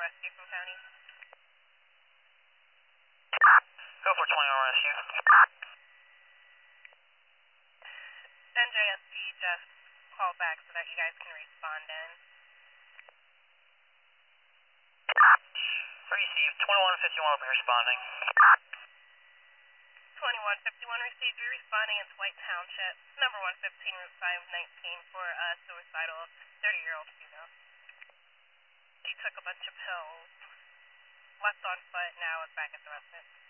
rescue from county. Go for 21 rescue. NJSP just call back so that you guys can respond in. Received. 2151 will be responding. 2151 received. You're responding into White Township, number 115, Route 519 for a suicidal 30-year-old female. She took a bunch of pills, left on foot, now is back at the residence.